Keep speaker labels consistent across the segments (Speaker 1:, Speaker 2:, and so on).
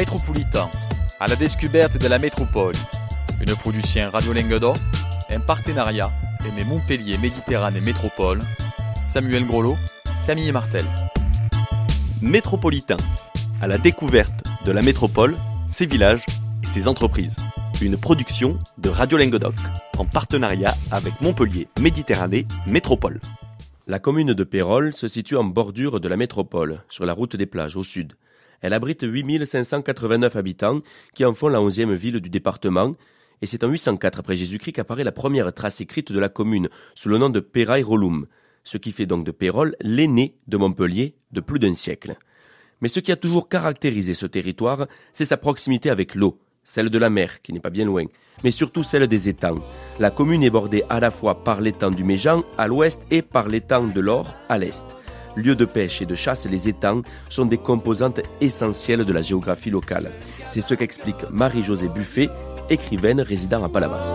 Speaker 1: Métropolitain, à la découverte de la métropole. Une production Radio Languedoc, un partenariat avec Montpellier Méditerranée Métropole. Samuel Grolot, Camille Martel.
Speaker 2: Métropolitain, à la découverte de la métropole, ses villages et ses entreprises. Une production de Radio Languedoc, en partenariat avec Montpellier Méditerranée Métropole.
Speaker 3: La commune de Pérols se situe en bordure de la métropole, sur la route des plages, au sud. Elle abrite 8589 habitants, qui en font la 11e ville du département, et c'est en 804 après Jésus-Christ qu'apparaît la première trace écrite de la commune, sous le nom de Perae Rolum, ce qui fait donc de Pérols l'aîné de Montpellier de plus d'un siècle. Mais ce qui a toujours caractérisé ce territoire, c'est sa proximité avec l'eau, celle de la mer, qui n'est pas bien loin, mais surtout celle des étangs. La commune est bordée à la fois par l'étang du Méjean à l'ouest et par l'étang de l'Or à l'est. Lieux de pêche et de chasse, les étangs sont des composantes essentielles de la géographie locale. C'est ce qu'explique Marie-Josée Buffet, écrivaine résidant à Palavas.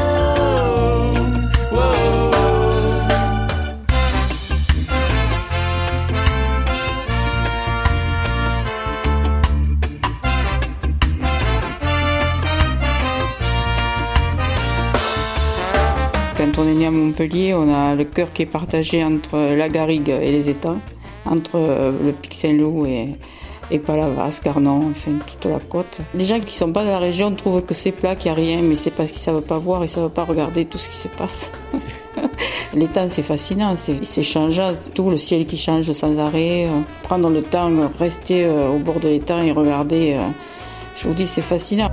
Speaker 4: Quand on est né à Montpellier, on a le cœur qui est partagé entre la Garrigue et les étangs, entre le Pic Saint-Loup et Palavas, Carnon, enfin toute la côte. Les gens qui ne sont pas de la région trouvent que c'est plat, qu'il n'y a rien, mais c'est parce qu'ils ne savent pas voir et ne savent pas regarder tout ce qui se passe. L'étang, c'est fascinant, c'est changeant, tout le ciel qui change sans arrêt. Prendre le temps, rester au bord de l'étang et regarder, je vous dis, c'est fascinant.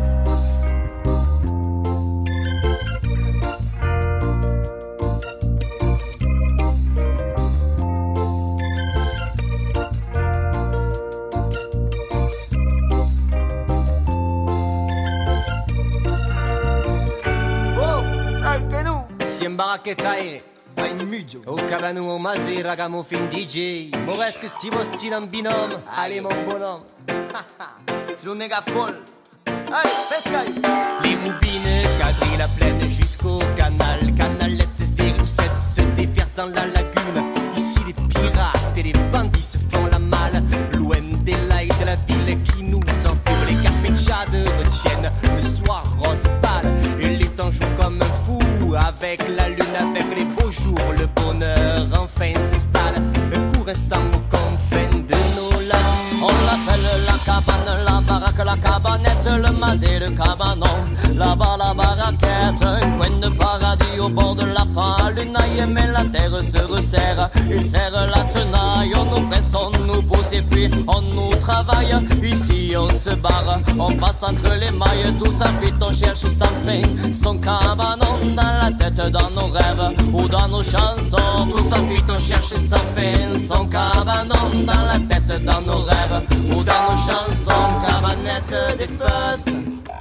Speaker 5: Che cae, vai in muggio. O cabano masi ragamo fin DJ. Moresque stivo stile en binôme. Allez mon bonhomme. C'est le néga folle. Allez, pescaille. Les roubines, quadrillent la plaine jusqu'au canal. Canalette 07 se déversent dans la lagune. Ici les pirates et les bandits se font la malle. Loin des lails de la ville qui nous enfument. Les carpéchades retiennent le soir rose pâle. Et les temps jouent comme un fou. Avec la lune, avec les beaux jours, le bonheur enfin s'installe. Un court instant aux confins de nos lacs. On l'appelle la cabane, la baraque, la cabanette, le masé, le cabanon. Là-bas la baraquette, un coin de paradis au bord de la palunaille. Mais la terre se resserre, il serre la tenaille. On nous presse, on nous pousse et puis on nous travaille. Ici on se barre, on passe entre les mailles. Tout ça vite, on cherche sans fin son cabanon dans la tête, dans nos rêves ou dans nos chansons. Tout ça vite, on cherche sans fin son cabanon dans la tête, dans nos rêves ou dans nos chansons. Cabanette des festes,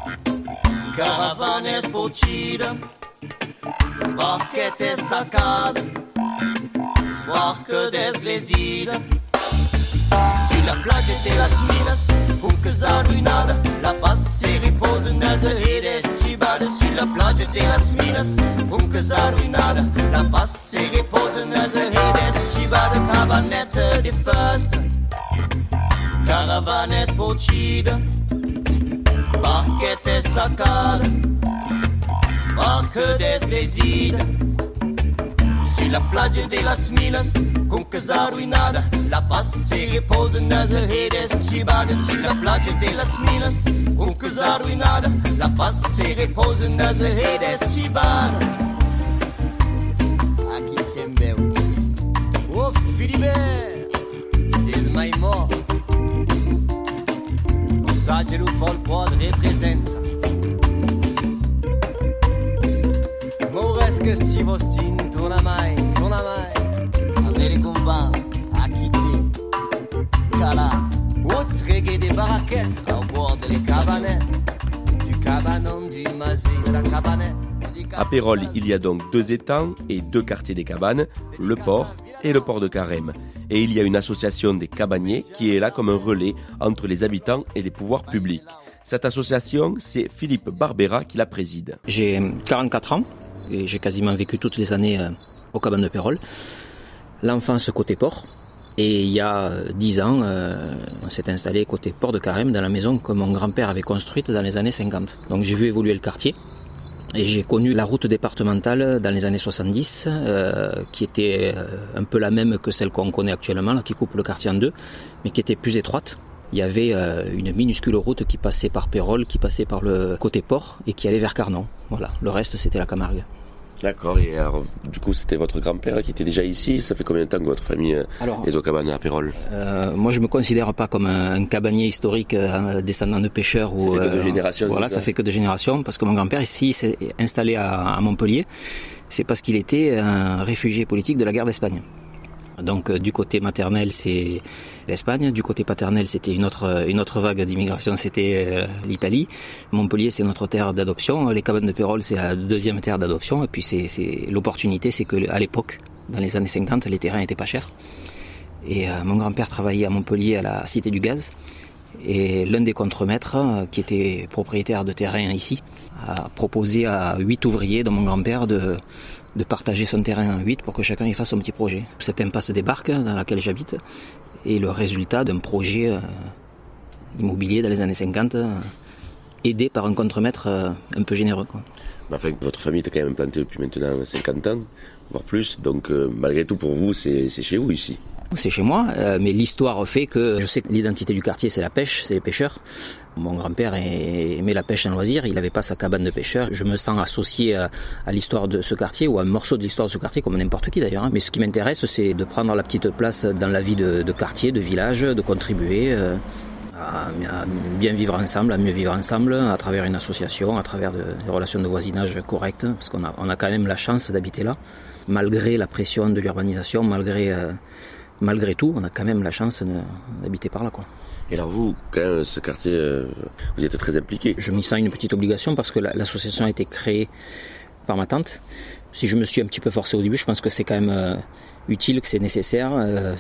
Speaker 5: caravanes sportives, barquettes estacades, barques desglesides. Sur la plage de las Minas, buques arruinadas, la paz se repose nas redes estibades. Sur la plage de las Minas, buques arruinadas, la paz se repose nas redes estibades. Cabanette de festa, caravanes sportives, barquettes estacades, barques desglesides. Sur la plage de las Minas, buques arruinadas, la paz se repose nas redes estibades. Sur la plage de las Minas, buques arruinadas, la paz se repose nas redes estibades. Aqui sempre oh Filibert, c'est my mort. O Sagero Folpod representa. Moresque stivo stin, torna mai. American Van, aqui te. Cala, outros reggae des baraquettes, au bord des cabanettes. Du cabanon, du masé, de la cabanette.
Speaker 3: À Pérols, il y a donc 2 étangs et 2 quartiers des cabanes, le port et le port de Carême. Et il y a une association des cabaniers qui est là comme un relais entre les habitants et les pouvoirs publics. Cette association, c'est Philippe Barbera qui la préside.
Speaker 6: J'ai 44 ans et j'ai quasiment vécu toutes les années aux cabanes de Pérols. L'enfance côté port, Et il y a 10 ans, on s'est installé côté Port de Carême, dans la maison que mon grand-père avait construite dans les années 50. Donc j'ai vu évoluer le quartier. Et j'ai connu la route départementale dans les années 70, qui était un peu la même que celle qu'on connaît actuellement, là, qui coupe le quartier en deux, mais qui était plus étroite. Il y avait une minuscule route qui passait par Pérols, qui passait par le côté port et qui allait vers Carnon. Voilà, le reste c'était la Camargue.
Speaker 3: D'accord, et alors du coup c'était votre grand-père qui était déjà ici. Ça fait combien de temps que votre famille est au cabanes à Pérols?
Speaker 6: Moi je me considère pas comme un cabanier historique descendant de pêcheurs.
Speaker 3: Ça fait que de générations.
Speaker 6: Voilà, ça fait que de générations, parce que mon grand-père ici s'est installé à Montpellier. C'est parce qu'il était un réfugié politique de la guerre d'Espagne. Donc du côté maternel c'est l'Espagne, du côté paternel c'était une autre vague d'immigration, c'était l'Italie. Montpellier c'est notre terre d'adoption, les cabanes de Pérols c'est la deuxième terre d'adoption, et puis c'est l'opportunité, c'est que à l'époque, dans les années 50, les terrains étaient pas chers. Et mon grand-père travaillait à Montpellier à la Cité du Gaz, et l'un des contremaîtres, qui était propriétaire de terrain ici, a proposé à 8 ouvriers de mon grand-père de partager son terrain en 8 pour que chacun y fasse son petit projet. Cette impasse des Barques dans laquelle j'habite est le résultat d'un projet immobilier dans les années 50, aidé par un contremaître un peu généreux, quoi.
Speaker 3: Enfin, votre famille était quand même implantée depuis maintenant 50 ans, voire plus, donc malgré tout pour vous c'est chez vous ici.
Speaker 6: C'est chez moi, mais l'histoire fait que je sais que l'identité du quartier c'est la pêche, c'est les pêcheurs. Mon grand-père aimait la pêche en loisir, il n'avait pas sa cabane de pêcheur. Je me sens associé à l'histoire de ce quartier, ou à un morceau de l'histoire de ce quartier, comme n'importe qui d'ailleurs. Mais ce qui m'intéresse, c'est de prendre la petite place dans la vie de quartier, de village, de contribuer à bien vivre ensemble, à mieux vivre ensemble, à travers une association, à travers des relations de voisinage correctes, parce qu'on a quand même la chance d'habiter là, malgré la pression de l'urbanisation, malgré tout, on a quand même la chance d'habiter par là, quoi.
Speaker 3: Et alors vous, quand même, ce quartier, vous êtes très impliqué.
Speaker 6: Je m'y sens une petite obligation parce que l'association a été créée par ma tante. Si je me suis un petit peu forcé au début, je pense que c'est quand même utile, que c'est nécessaire.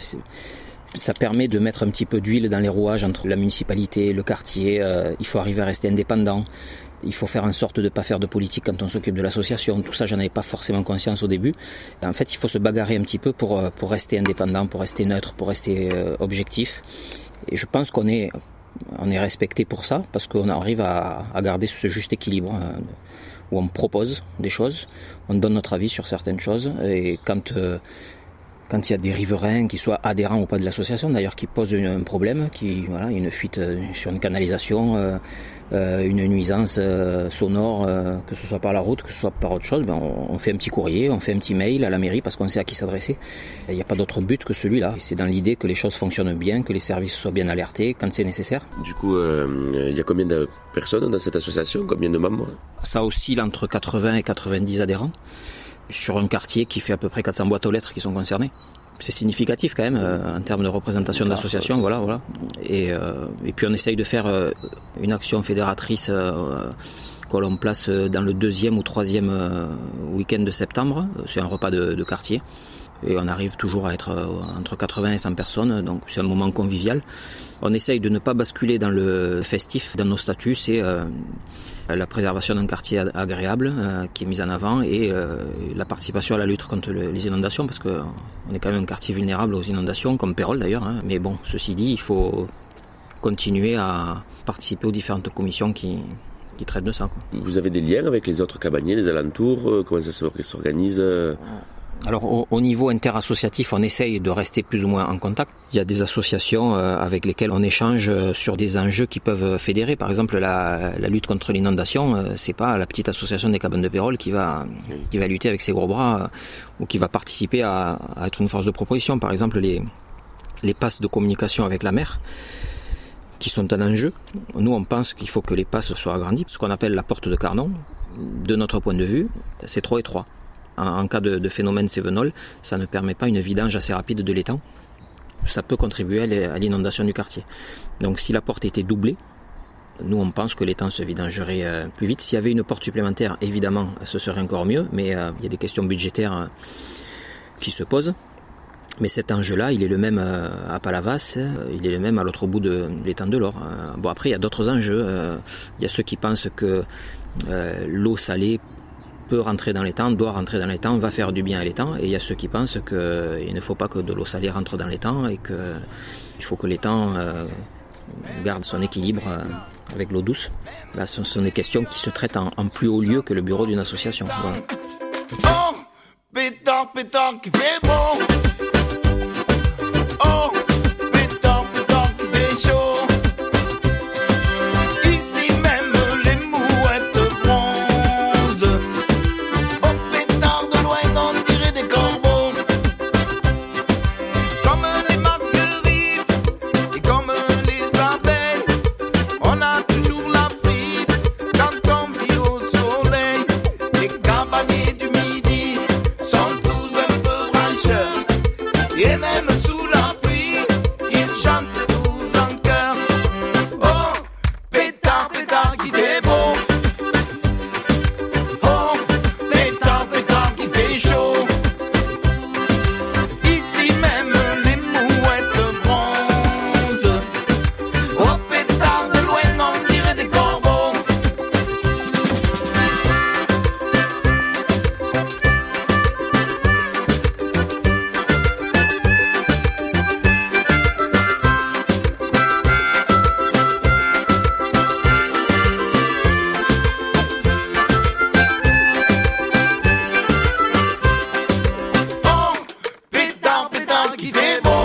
Speaker 6: Ça permet de mettre un petit peu d'huile dans les rouages entre la municipalité, le quartier. Il faut arriver à rester indépendant. Il faut faire en sorte de ne pas faire de politique quand on s'occupe de l'association. Tout ça, j'en avais pas forcément conscience au début. Et en fait, il faut se bagarrer un petit peu pour rester indépendant, pour rester neutre, pour rester objectif. Et je pense qu'on est respecté pour ça, parce qu'on arrive à garder ce juste équilibre, où on propose des choses, on donne notre avis sur certaines choses, et quand il y a des riverains qui soient adhérents ou pas de l'association, d'ailleurs, qui posent un problème, une fuite sur une canalisation, une nuisance sonore, que ce soit par la route, que ce soit par autre chose, on fait un petit courrier, on fait un petit mail à la mairie parce qu'on sait à qui s'adresser. Il n'y a pas d'autre but que celui-là. C'est dans l'idée que les choses fonctionnent bien, que les services soient bien alertés quand c'est nécessaire.
Speaker 3: Du coup, il y a combien de personnes dans cette association, combien de membres?
Speaker 6: Ça oscille entre 80 et 90 adhérents, sur un quartier qui fait à peu près 400 boîtes aux lettres qui sont concernées. C'est significatif quand même en termes de représentation de l'association, voilà. Et puis on essaye de faire une action fédératrice que l'on place dans le 2e ou 3e week-end de septembre. C'est un repas de quartier. Et on arrive toujours à être entre 80 et 100 personnes, donc c'est un moment convivial. On essaye de ne pas basculer dans le festif. Dans nos statuts, c'est la préservation d'un quartier agréable qui est mise en avant, et la participation à la lutte contre les inondations, parce qu'on est quand même un quartier vulnérable aux inondations, comme Pérols d'ailleurs. Mais bon, ceci dit, il faut continuer à participer aux différentes commissions qui traitent de ça, quoi.
Speaker 3: Vous avez des liens avec les autres cabaniers, les alentours? Comment ça s'organise?
Speaker 6: Alors au niveau interassociatif, on essaye de rester plus ou moins en contact. Il y a des associations avec lesquelles on échange sur des enjeux qui peuvent fédérer. Par exemple, la lutte contre l'inondation, c'est pas la petite association des cabanes de Pérols qui va lutter avec ses gros bras ou qui va participer à être une force de proposition. Par exemple, les passes de communication avec la mer, qui sont un enjeu. Nous, on pense qu'il faut que les passes soient agrandies. Ce qu'on appelle la porte de Carnon, de notre point de vue, c'est trop étroit. En cas de phénomène cévenol, ça ne permet pas une vidange assez rapide de l'étang. Ça peut contribuer à l'inondation du quartier. Donc si la porte était doublée, nous on pense que l'étang se vidangerait plus vite. S'il y avait une porte supplémentaire, évidemment, ce serait encore mieux, mais il y a des questions budgétaires qui se posent. Mais cet enjeu-là, il est le même à Palavas, il est le même à l'autre bout de l'étang de l'Or. Bon, après, il y a d'autres enjeux. Il y a ceux qui pensent que l'eau salée peut rentrer dans l'étang, doit rentrer dans l'étang, va faire du bien à l'étang. Et il y a ceux qui pensent qu'il ne faut pas que de l'eau salée rentre dans l'étang et qu'il faut que l'étang garde son équilibre avec l'eau douce. Là, ce sont des questions qui se traitent en plus haut lieu que le bureau d'une association. Voilà.
Speaker 7: Oh, pétard qui fait bon. Oh, pétard qui fait chaud. Ici même les mouettes bronzent. Oh, pétard de loin on dirait des corbeaux. Comme les marguerites et comme les abeilles. On a toujours la frite quand on vit au soleil. Les cabaniers du midi sont tous un peu brancheurs. Et même sous la pluie, ils chantent tous en chœur. Oh, pétard qui fait beau. Oh, pétard qui fait chaud. Ici même les mouettes bronzent. Oh, pétard de loin on dirait des corbeaux. Oh, pétard qui fait beau.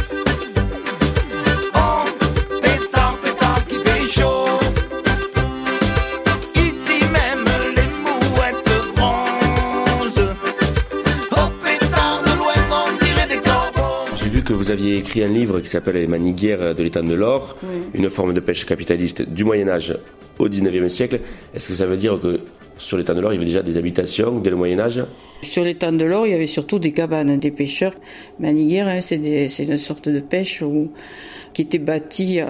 Speaker 7: Oh, pétard qui fait chaud. Ici même les mouettes bronzent. Oh, pétard de loin on dirait des corbeaux.
Speaker 3: J'ai vu que vous aviez écrit un livre qui s'appelle Les maniguières de l'étang de l'Or, une forme de pêche capitaliste du Moyen-Âge au XIXe siècle. Est-ce que ça veut dire que sur l'étang de l'Or, il y avait déjà des habitations dès le Moyen-Âge ?
Speaker 4: Sur l'étang de l'Or, il y avait surtout des cabanes, des pêcheurs. Maniguière, c'est une sorte de pêche qui était bâtie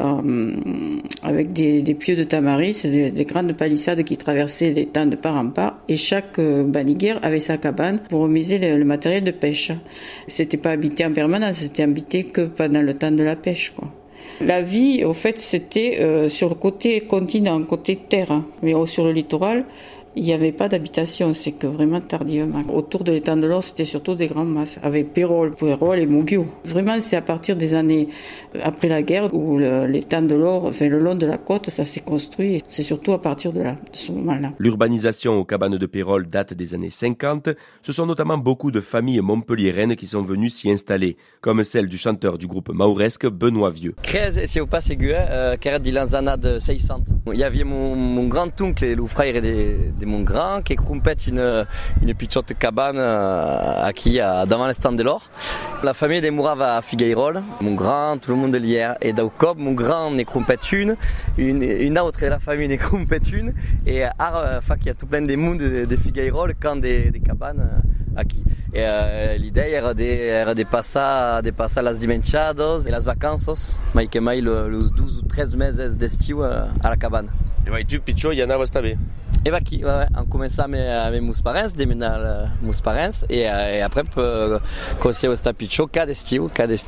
Speaker 4: avec des pieux de tamaris, des grandes palissades qui traversaient l'étang de part en part. Et chaque maniguière avait sa cabane pour remiser le matériel de pêche. C'était pas habité en permanence, c'était habité que pendant le temps de la pêche, quoi. La vie, au fait, c'était sur le côté continent, côté terre. Mais sur le littoral, il n'y avait pas d'habitation, c'est que vraiment tardivement. Autour de l'étang de l'Or, c'était surtout des grandes masses, avec Pérol et Moguio. Vraiment, c'est à partir des années après la guerre où l'étang de l'Or, enfin le long de la côte, ça s'est construit. Et c'est surtout à partir de ce moment-là.
Speaker 3: L'urbanisation aux cabanes de Pérol date des années 50. Ce sont notamment beaucoup de familles montpelliéraines qui sont venues s'y installer, comme celle du chanteur du groupe mauresque Benoît Vieux.
Speaker 8: Crez, c'est au pas ségué, qui est dans années 600. Il y avait mon grand-oncle, le frère de mon grand, qui crumpette une petite cabane qui devant l'Étang de l'Or. La famille des Mourava à Figueirol, mon grand, tout le monde est lié. Et d'Aucob, mon grand ne crumpette une autre de la famille ne crumpette une. Et il y a tout plein de monde de Figueirol quand des cabanes aqui. Et l'idée era de passar las dimenchadas et las vacances, mais que mai los 12 ou 13 meses d'estiu à la cabane.
Speaker 3: Et vai tu pitjor i anaves també.
Speaker 8: Et aquí, on commença avec meus parents, déménager meus parents, et après, commencer à estar pitjor cada estiu,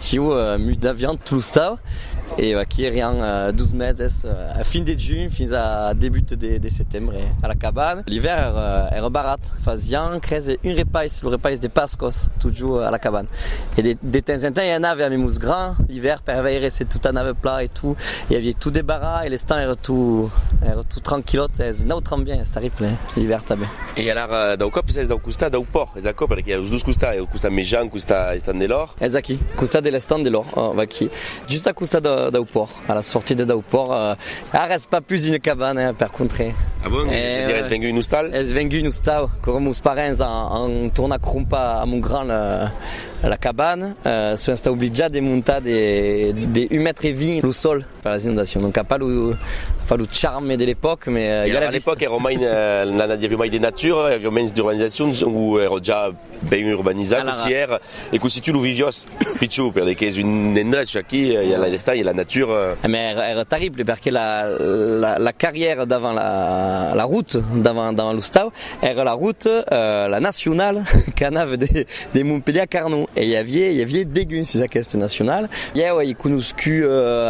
Speaker 8: mu d'avion, tout l'estiu. Et aquí rien 12 meses, à fin de juin, fins à début de septembre, à la cabane. L'hiver era barat, fazia 13 un repas, le repas de Pascos, toujours à la cabane. Et de temps en temps, il y en avait avec meus grands, l'hiver, per veille, c'est tout un avait plat et tout. Il y avait tout des barras, et l'estan era tout tranquillote, non très bien, c'est terrible, l'hiver també.
Speaker 3: E alors, dau cop és dau costat dau port, és d'acord, perquè hi ha els dos costats, el costat més gran, costat Estan de l'Or.
Speaker 8: És aquí, costat de l'Estan de l'Or, aquí. Just à costat d'Auport, à la sortie d'Auport. Reste pas plus une cabane, per contre.
Speaker 3: Ah bon? C'est-à-dire, és vengu un hostal?
Speaker 8: És vengu un hostal, com meus parents en torna crumpa a mon grand la cabane, sont estat obligats de muntar de 1,20 mètre le sol per les inondacions. Donc, pas le charme de l'époque, mais
Speaker 3: il y a la l'époque, il y avait mai de nature, il y avait menys d'urbanisation, où era ja ben urbanitzat, aussi, et que si tu lo vivios pitjor, perquè és un endreig aquí, hi ha l'estany, hi ha la nature.
Speaker 8: Mais elle est terrible parce que la carrière d'avant la route, d'avant l'Oustau, elle est la route, la nationale, qu'on avait de Montpellier à Carnon. Et il y avait des guns sur cette nationale. Il connaissent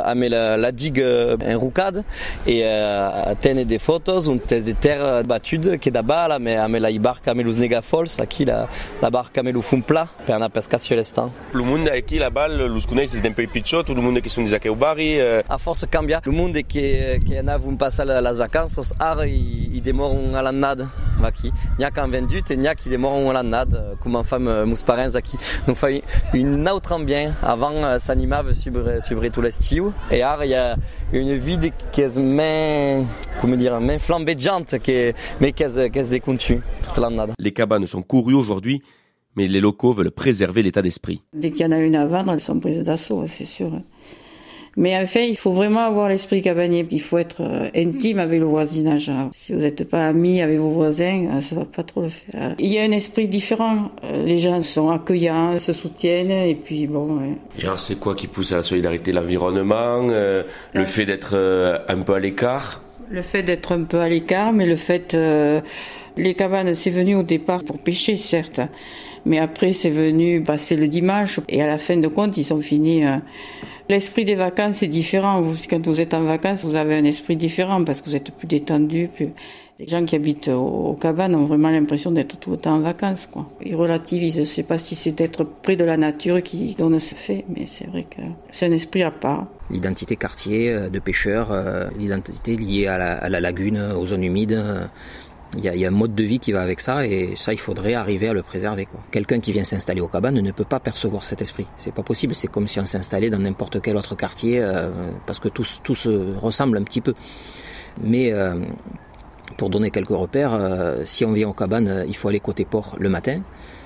Speaker 8: la digue en roucade et tenait des photos où des terres battues qui d'abord mais la barque à los negafols, aquí la barque à los font plat per anar pescar sur l'estan.
Speaker 3: Le monde aquí là-bas, los coneixes d'un peu pitjor, tout le monde qui sont des au barri.
Speaker 8: A force cambia. Le monde qui en a vont passer les vacances, ara ils demoram à l'annade. Aqui. N'y a qu'un vendu et n'y a qui demoram à l'annade, comme en femme meus parents aqui. Nous fait une autre ambiance. Avant s'animava sur tout l'estiu et ara il y a une vie qui est main flambéjante mais qui est décontue toute l'annade.
Speaker 3: Les cabanes sont courues aujourd'hui, mais les locaux veulent préserver l'état d'esprit.
Speaker 4: Dès qu'il y en a une à vendre, elles sont prises d'assaut, c'est sûr. Mais en fait, il faut vraiment avoir l'esprit cabanier. Il faut être intime avec le voisinage. Si vous n'êtes pas amis avec vos voisins, ça va pas trop le faire. Il y a un esprit différent. Les gens sont accueillants, se soutiennent, et puis bon. Ouais.
Speaker 3: Et alors, c'est quoi qui pousse à la solidarité? L'environnement, le fait d'être un peu à l'écart?
Speaker 4: Le fait d'être un peu à l'écart, mais le fait... les cabanes, c'est venu au départ pour pêcher, certes. Mais après, c'est venu passer le dimanche. Et à la fin de compte, ils ont fini... L'esprit des vacances est différent. Quand vous êtes en vacances, vous avez un esprit différent parce que vous êtes plus détendu. Les gens qui habitent aux cabanes ont vraiment l'impression d'être tout le temps en vacances, quoi. Ils relativisent. Je ne sais pas si c'est d'être près de la nature qui donne ce fait, mais c'est vrai que c'est un esprit à part.
Speaker 6: L'identité quartier de pêcheurs, l'identité liée à la lagune, aux zones humides. Il y a un mode de vie qui va avec ça et ça il faudrait arriver à le préserver, quoi. Quelqu'un qui vient s'installer aux cabanes ne peut pas percevoir cet esprit. C'est pas possible, c'est comme si on s'installait dans n'importe quel autre quartier parce que tout se ressemble un petit peu. Mais pour donner quelques repères, si on vient aux cabanes, il faut aller côté port le matin.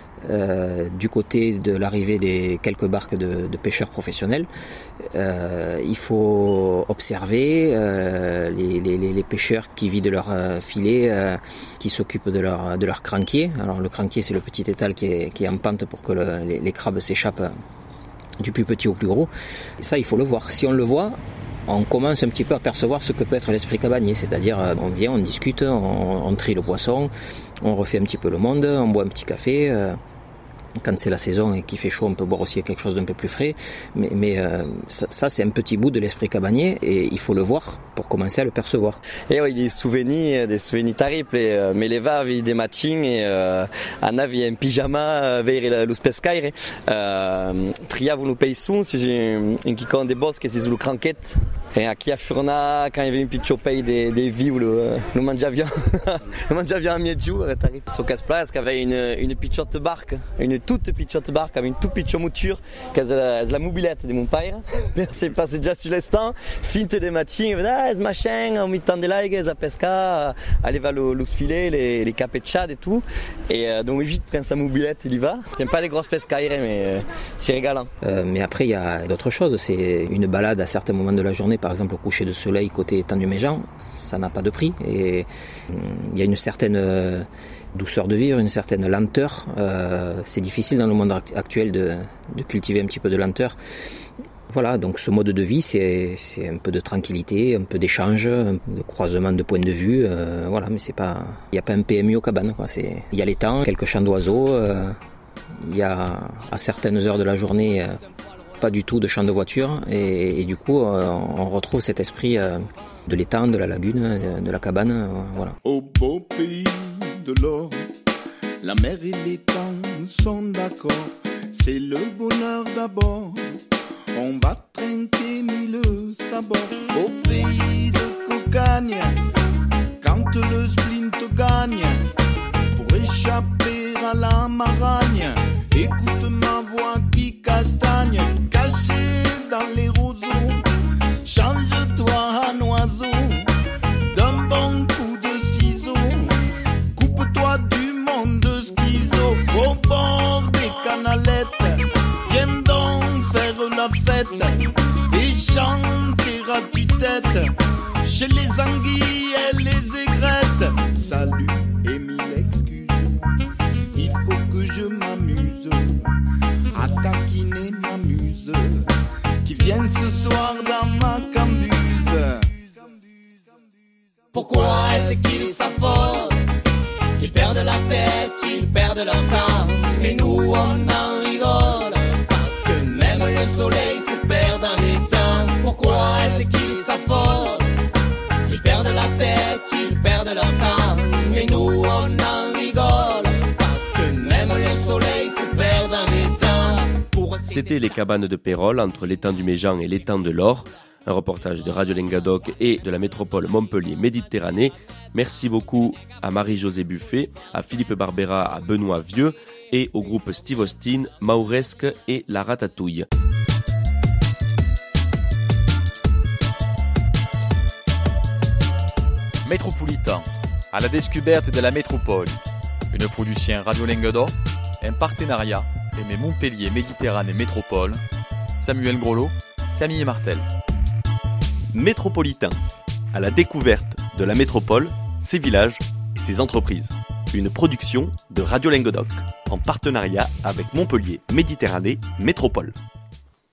Speaker 6: Du côté de l'arrivée des quelques barques de pêcheurs professionnels, il faut observer les pêcheurs qui vident leur filet, qui s'occupent de leur cranquier. Alors le cranquier, c'est le petit étal qui est en pente pour que les crabes s'échappent du plus petit au plus gros. Et ça, il faut le voir. Si on le voit, on commence un petit peu à percevoir ce que peut être l'esprit cabanier, c'est-à-dire on vient, on discute, on trie le poisson, on refait un petit peu le monde, on boit un petit café. Quand c'est la saison et qu'il fait chaud, on peut boire aussi quelque chose d'un peu plus frais. Mais ça, c'est un petit bout de l'esprit cabanier et il faut le voir pour commencer à le percevoir.
Speaker 8: Et oui, des souvenirs terribles. Mais les vaves des matins et on avait un pyjama vers los pescaires. Triavo no peixon, un qui des bosques, c'est le cranquette. Et aqui a Furna, quand il y avait un petit pays des vies où le mangiavian, le mangiavian à miedjou, terrible. Sur Casplas, qui avait une petite barque, une toute petite barque avec une toute petite mouture, qui est la mobilette de mon père. C'est passé déjà sur l'instant, finte des matins, ce machin, on mit des laigues, à pesca, aller vers los filets, les capetchades et tout. Et donc vite prend sa mobilette, il y va. C'est pas des grosses pescaires, mais c'est régalant.
Speaker 6: Mais après, il y a d'autres choses. C'est une balade à certains moments de la journée. Par exemple, au coucher de soleil côté étang du Méjean, ça n'a pas de prix. Et il y a une certaine douceur de vivre, une certaine lenteur. C'est difficile dans le monde actuel de cultiver un petit peu de lenteur. Voilà, donc ce mode de vie, c'est un peu de tranquillité, un peu d'échange, de croisement de points de vue. Voilà, mais c'est pas, il n'y a pas un PMU aux cabanes, quoi. Il y a l'étang, quelques chants d'oiseaux. Il y a à certaines heures de la journée pas du tout de chants de voiture et du coup on retrouve cet esprit de l'étang, de la lagune, de la cabane, voilà.
Speaker 7: Au beau pays de l'or, la mer et l'étang sont d'accord, c'est le bonheur d'abord. On va trinquer mille sabords au pays de cocagne, quand le splint gagne, pour échapper à la maragne. Écoute ma voix qui castagne, cachée dans les roseaux. Change-toi en oiseau, d'un bon coup de ciseau. Coupe-toi du monde schizo, au bord des canalettes. Viens donc faire la fête et chanter à tue-tête. Chez les anguilles et les aigrettes. Salut et mille excuses, il faut que je m'amuse à taquiner ma muse qui vient ce soir dans
Speaker 5: Pourquoi est-ce qu'ils s'affolent? Ils perdent la tête, ils perdent leur temps. Mais nous on en rigole, parce que même le soleil se perd dans les temps. Pourquoi est-ce qu'ils s'affolent? Ils perdent la tête, ils perdent leur temps. Mais nous on en rigole, parce que même le soleil se perd dans les temps.
Speaker 3: C'était les cabanes de Pérols entre l'étang du Méjean et l'étang de l'Or. Un reportage de Radio Lengadoc et de la métropole Montpellier-Méditerranée. Merci beaucoup à Marie-Josée Buffet, à Philippe Barbera, à Benoît Vieux et au groupe Steve Austin, Mauresque et La Ratatouille.
Speaker 1: Métropolitain, à la découverte de la métropole. Une production Radio Lengadoc, un partenariat avec Montpellier Méditerranée Métropole. Samuel Grolot, Camille Martel.
Speaker 2: Métropolitain, à la découverte de la métropole, ses villages et ses entreprises. Une production de Radio Lengadoc, en partenariat avec Montpellier Méditerranée Métropole.